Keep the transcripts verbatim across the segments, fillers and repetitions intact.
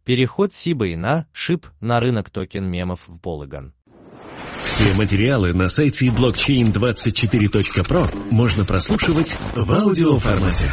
Переход Сиба Ина, Шип на рынок токен-мемов в Polygon. Все материалы на сайте блокчейн двадцать четыре точка про можно прослушивать в аудиоформате.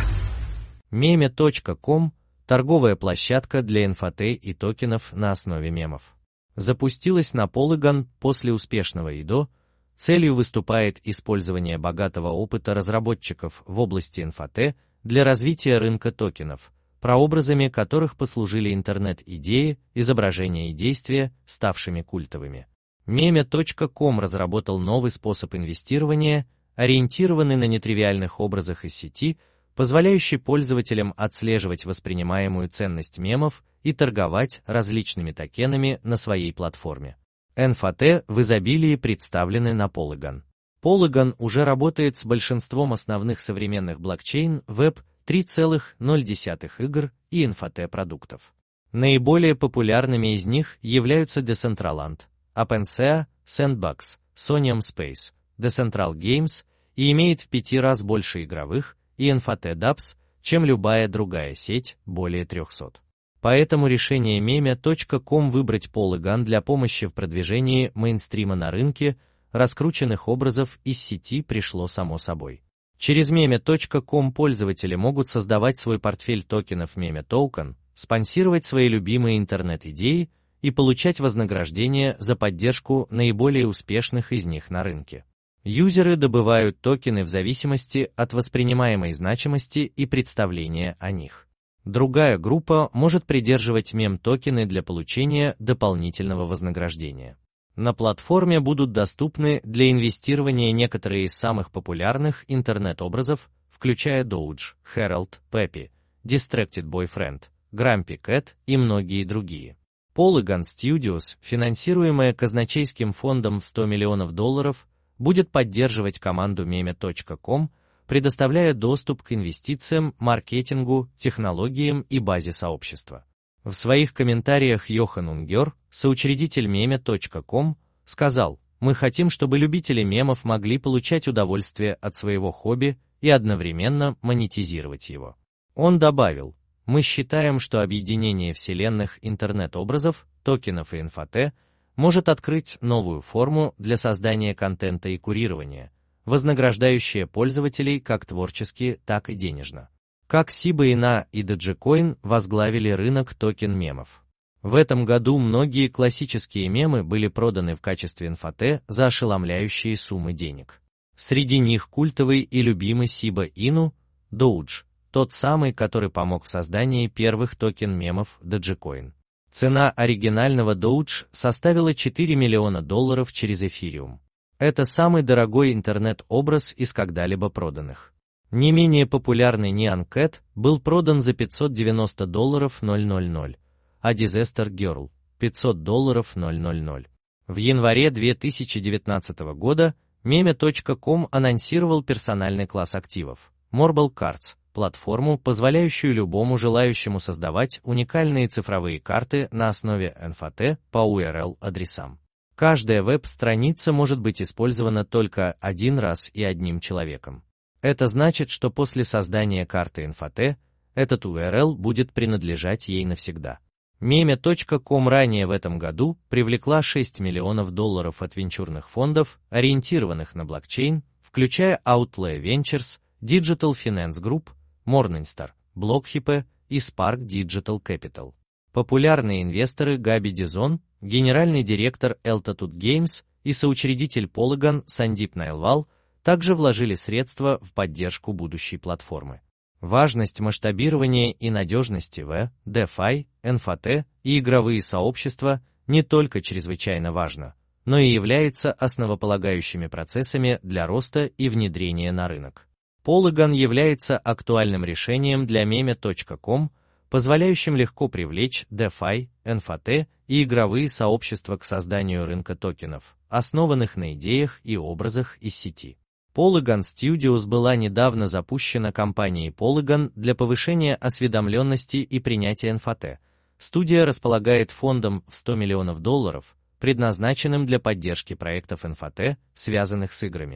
меме точка ком – торговая площадка для эн эф ти и токенов на основе мемов. Запустилась на Polygon после успешного ай ди о. Целью выступает использование богатого опыта разработчиков в области эн эф ти для развития рынка токенов, прообразами которых послужили интернет-идеи, изображения и действия, ставшими культовыми. меме точка ком разработал новый способ инвестирования, ориентированный на нетривиальных образах из сети, позволяющий пользователям отслеживать воспринимаемую ценность мемов и торговать различными токенами на своей платформе. эн эф ти в изобилии представлены на Polygon. Polygon уже работает с большинством основных современных блокчейн, веб три целых ноль десятых игр и эн эф ти продуктов. Наиболее популярными из них являются Decentraland, OpenSea, Sandbox, Sonium Space, Decentral Games и имеет в пяти раз больше игровых и эн эф ти дапс, чем любая другая сеть, более трехсот. Поэтому решение меме точка ком выбрать Polygon для помощи в продвижении мейнстрима на рынке раскрученных образов из сети пришло само собой. Через меме точка ком пользователи могут создавать свой портфель токенов меме токен, спонсировать свои любимые интернет-идеи и получать вознаграждение за поддержку наиболее успешных из них на рынке. Юзеры добывают токены в зависимости от воспринимаемой значимости и представления о них. Другая группа может придерживать мем-токены для получения дополнительного вознаграждения. На платформе будут доступны для инвестирования некоторые из самых популярных интернет-образов, включая Doge, Herald, Peppy, Distracted Boyfriend, Grumpy Cat и многие другие. Polygon Studios, финансируемая казначейским фондом в сто миллионов долларов, будет поддерживать команду меме точка ком, предоставляя доступ к инвестициям, маркетингу, технологиям и базе сообщества. В своих комментариях Йохан Унгер, соучредитель меме точка ком, сказал: «Мы хотим, чтобы любители мемов могли получать удовольствие от своего хобби и одновременно монетизировать его». Он добавил: «Мы считаем, что объединение вселенных интернет-образов, токенов и эн эф ти может открыть новую форму для создания контента и курирования, вознаграждающая пользователей как творчески, так и денежно». Как Сиба Ина и Dogecoin возглавили рынок токен-мемов. В этом году многие классические мемы были проданы в качестве эн эф ти за ошеломляющие суммы денег. Среди них культовый и любимый Сиба Ину, Doge, тот самый, который помог в создании первых токен-мемов Dogecoin. Цена оригинального Doge составила четыре миллиона долларов через Ethereum. Это самый дорогой интернет-образ из когда-либо проданных. Не менее популярный Nyan Cat был продан за пятьсот девяносто долларов ноль ноль ноль, а Disaster Girl – пятьсот долларов ноль ноль ноль. В январе две тысячи девятнадцатого года меме точка ком анонсировал персональный класс активов – Marble Cards, платформу, позволяющую любому желающему создавать уникальные цифровые карты на основе эн эф ти по ю ар эл-адресам. Каждая веб-страница может быть использована только один раз и одним человеком. Это значит, что после создания карты эн эф ти, этот ю ар эл будет принадлежать ей навсегда. меме точка ком ранее в этом году привлекла шесть миллионов долларов от венчурных фондов, ориентированных на блокчейн, включая Outlay Ventures, Digital Finance Group, Morningstar, Blockhipe и Spark Digital Capital. Популярные инвесторы Габи Дизон, генеральный директор Altitude Games и соучредитель Polygon Сандип Найлвал также вложили средства в поддержку будущей платформы. Важность масштабирования и надежности в DeFi, эн эф ти и игровые сообщества не только чрезвычайно важна, но и является основополагающими процессами для роста и внедрения на рынок. Polygon является актуальным решением для меме точка ком, позволяющим легко привлечь DeFi, эн эф ти и игровые сообщества к созданию рынка токенов, основанных на идеях и образах из сети. Polygon Studios была недавно запущена компанией Polygon для повышения осведомленности и принятия эн эф ти. Студия располагает фондом в сто миллионов долларов, предназначенным для поддержки проектов эн эф ти, связанных с играми.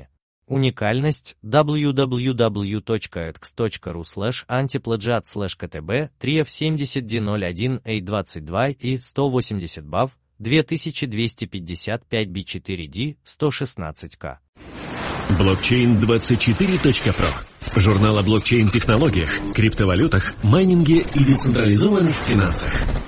Уникальность дабл ю дабл ю дабл ю точка экс точка ру слэш антиплагиат слэш КТБ три эф семьдесят ди ноль один эй двадцать два и сто восемьдесят бав две тысячи двести пятьдесят пять би четыре ди сто шестнадцать ка. блокчейн двадцать четыре точка про. Журнал о блокчейн-технологиях, криптовалютах, майнинге и децентрализованных финансах.